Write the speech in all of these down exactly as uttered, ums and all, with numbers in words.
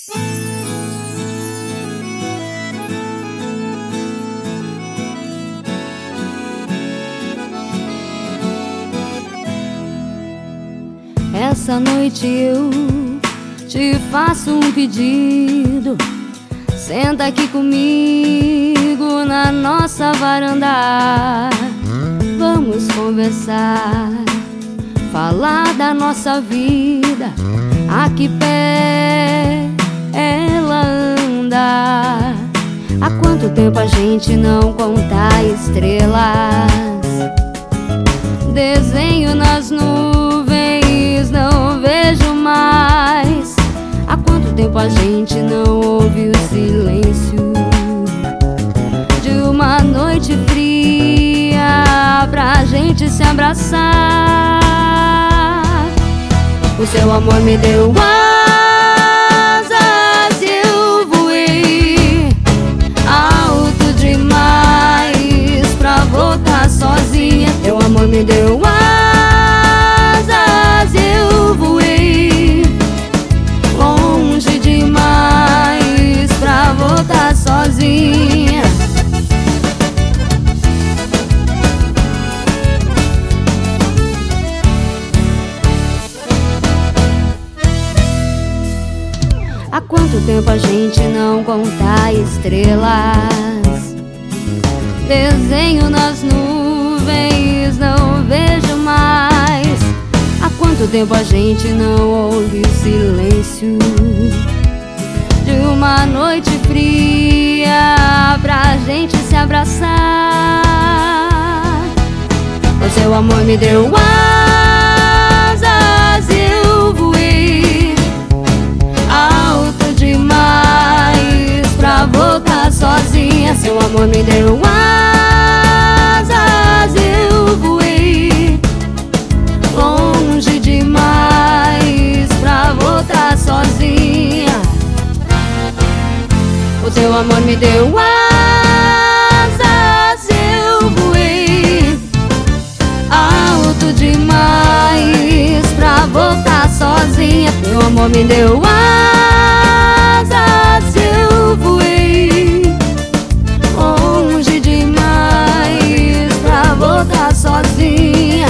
Essa noite eu te faço um pedido. Senta aqui comigo na nossa varanda. Vamos conversar, falar da nossa vida. A que pé ela anda? Há quanto tempo a gente não conta estrelas? Desenho nas nuvens, não vejo mais. Há quanto tempo a gente não ouve o silêncio de uma noite fria pra gente se abraçar. O seu amor me deu asas e eu voei alto demais pra voltar sozinha. Teu amor me deu asas e eu voei longe demais pra voltar sozinha. Há quanto tempo a gente não conta estrelas? Desenho nas nuvens, não vejo mais. Há quanto tempo a gente não ouve o silêncio de uma noite fria pra gente se abraçar. O seu amor me deu asas e eu voei alto demais pra voltar sozinha. Seu amor me deu asas e eu voei longe demais pra voltar sozinha. O seu amor me deu asas e eu voei alto demais pra voltar sozinha. Teu amor me deu asas e eu voei longe demais pra voltar sozinha.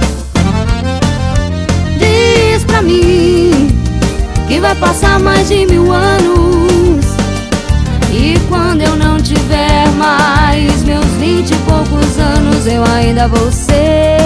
Diz pra mim que vai passar mais de mil anos, e quando eu não tiver mais meus vinte e poucos anos, eu ainda vou ser